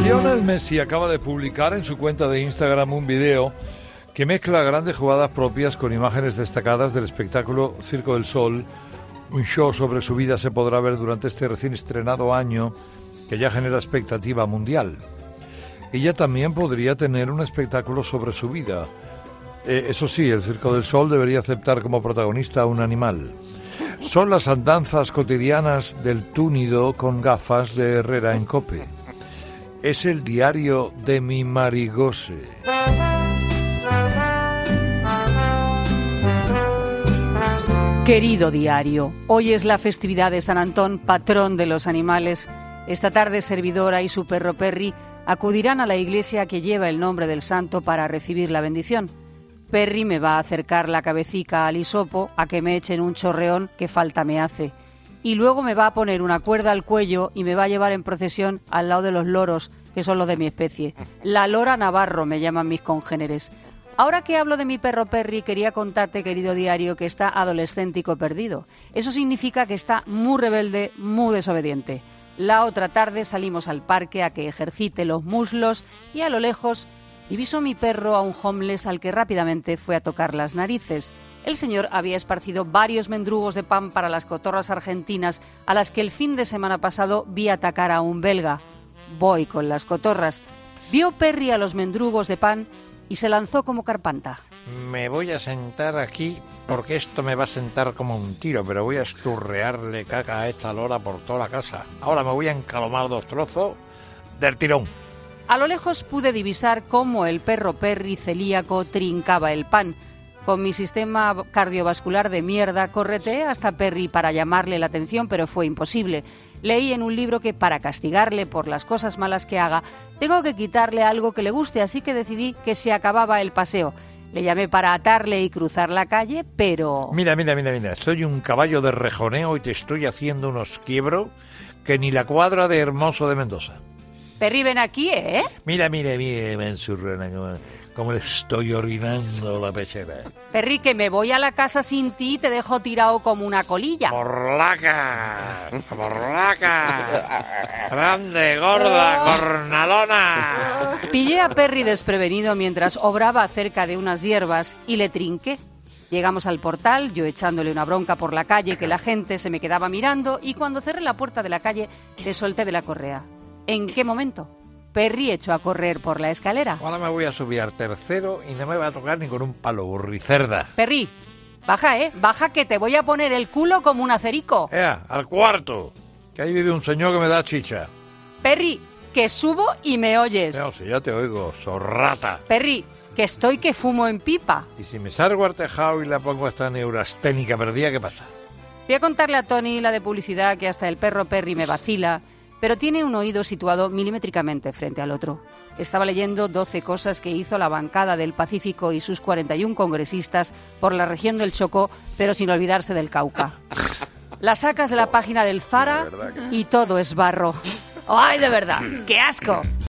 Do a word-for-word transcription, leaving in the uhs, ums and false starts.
Lionel Messi acaba de publicar en su cuenta de Instagram un video que mezcla grandes jugadas propias con imágenes destacadas del espectáculo Circo del Sol. Un show sobre su vida se podrá ver durante este recién estrenado año que ya genera expectativa mundial. Ella también podría tener un espectáculo sobre su vida. Eh, eso sí, el Circo del Sol debería aceptar como protagonista a un animal. Son las andanzas cotidianas del túnido con gafas de Herrera en COPE. Es el diario de mi Marigose. Querido diario, hoy es la festividad de San Antón, patrón de los animales. Esta tarde Servidora y su perro Perry acudirán a la iglesia que lleva el nombre del santo para recibir la bendición. Perry me va a acercar la cabecica al hisopo a que me echen un chorreón que falta me hace. Y luego me va a poner una cuerda al cuello y me va a llevar en procesión al lado de los loros, que son los de mi especie. La lora Navarro me llaman mis congéneres. Ahora que hablo de mi perro Perry, quería contarte, querido diario, que está adolescéntico perdido. Eso significa que está muy rebelde, muy desobediente. La otra tarde salimos al parque a que ejercite los muslos y a lo lejos divisó mi perro a un homeless al que rápidamente fue a tocar las narices. El señor había esparcido varios mendrugos de pan para las cotorras argentinas a las que el fin de semana pasado vi atacar a un belga. Voy con las cotorras. Vio Perry a los mendrugos de pan y se lanzó como carpanta. Me voy a sentar aquí porque esto me va a sentar como un tiro, pero voy a esturrearle caca a esta lora por toda la casa. Ahora me voy a encalomar dos trozos del tirón. A lo lejos pude divisar cómo el perro Perry celíaco trincaba el pan. Con mi sistema cardiovascular de mierda correteé hasta Perry para llamarle la atención, pero fue imposible. Leí en un libro que para castigarle por las cosas malas que haga, tengo que quitarle algo que le guste, así que decidí que se acababa el paseo. Le llamé para atarle y cruzar la calle, pero... Mira, mira, mira, mira, soy un caballo de rejoneo y te estoy haciendo unos quiebros que ni la cuadra de Hermoso de Mendoza. Perry, ven aquí, ¿eh? Mira, mira, mira, manzurrona, como, como le estoy orinando la pechera. Perry, que me voy a la casa sin ti y te dejo tirado como una colilla. ¡Morlaca! ¡Morlaca! ¡Grande, gorda, cornalona! Pillé a Perry desprevenido mientras obraba cerca de unas hierbas y le trinqué. Llegamos al portal, yo echándole una bronca por la calle que la gente se me quedaba mirando y cuando cerré la puerta de la calle le solté de la correa. ¿En qué momento? Perry echó a correr por la escalera. Ahora me voy a subir al tercero y no me va a tocar ni con un palo, burricerda. Perry, baja, ¿eh? Baja que te voy a poner el culo como un acerico. ¡Ea, al cuarto! Que ahí vive un señor que me da chicha. Perry, que subo y me oyes. No, si ya te oigo, zorrata. Perry, que estoy que fumo en pipa. Y si me salgo al tejado y la pongo a esta neurasténica perdida, ¿qué pasa? Fui a contarle a Tony, la de publicidad, que hasta el perro Perry me vacila, pero tiene un oído situado milimétricamente frente al otro. Estaba leyendo doce cosas que hizo la bancada del Pacífico y sus cuarenta y un congresistas por la región del Chocó, pero sin olvidarse del Cauca. La sacas de la página del Zara y todo es barro. ¡Ay, de verdad! ¡Qué asco!